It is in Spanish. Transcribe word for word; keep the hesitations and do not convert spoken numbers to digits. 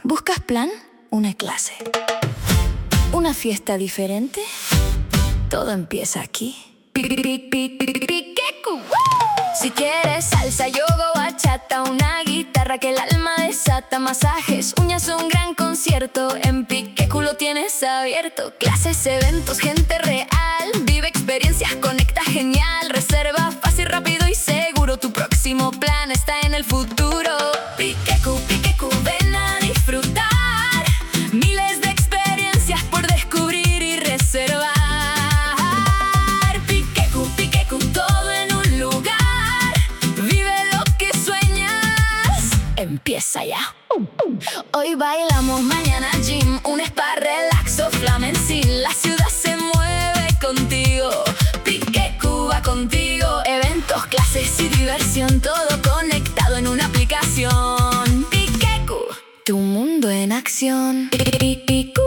¿Buscas plan? Una clase. ¿Una fiesta diferente? Todo empieza aquí. Piquecu. Si quieres salsa, yoga o bachata, una guitarra que el alma desata, masajes, uñas, un gran concierto, en Piquecu lo tienes abierto. Clases, eventos, gente real, vive experiencias, conecta genial. Reserva fácil, rápido y seguro, tu próximo plan está en el futuro. Piquecu, Piquecu, ven a disfrutar, miles de experiencias por descubrir y reservar. Piquecu, Piquecu, todo en un lugar, vive lo que sueñas, empieza ya. Hoy bailamos, mañana gym, un spa, relaxo, flamencil. La ciudad se mueve contigo, Piquecu va contigo. Eventos, clases y diversión, todo conectado en una aplicación. Piquecu, tu mundo en acción. Piquecu.